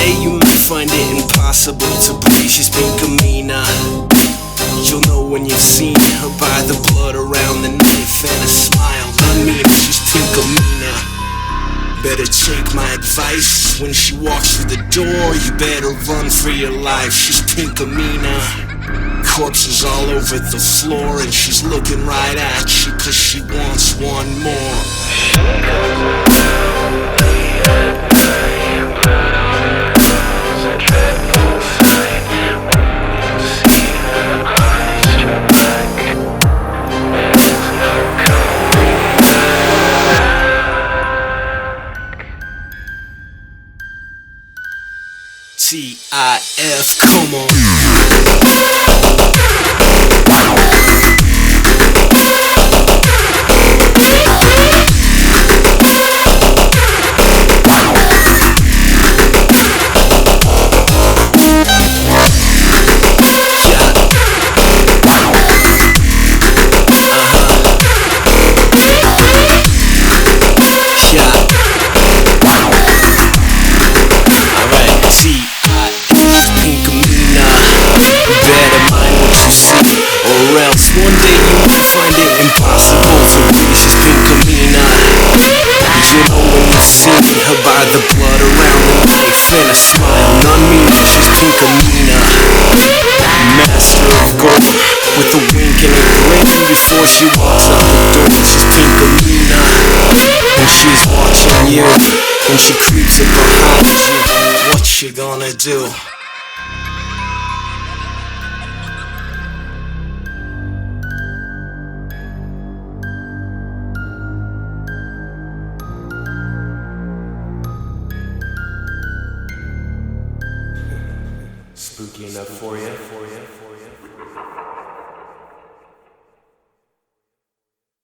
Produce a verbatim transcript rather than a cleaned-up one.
day you might find it impossible to breathe. She's Pinkamena. You'll know when you've seen her by the blood around the knife and a smile. I mean, she's Pinkamena. Better take my advice. When she walks through the door, you better run for your life. She's Pinkamena. Corpses all over the floor, and she's looking right at you, cause she wants one more. She comes around late at night, blood on her hands, a dreadful sight. When you see her eyes turn black, there's no coming back. T I F, come on. Or else one day you might find it impossible to breathe. She's Pinkamena. You know when you've seen her by the blood around the knife and a smile. None mean she's Pinkamena. Master of gold, with a wink and a grin before she walks out the door. She's Pinkamena. And she's watching you when she creeps up behind you. What you gonna do? Spooky enough for you? For you?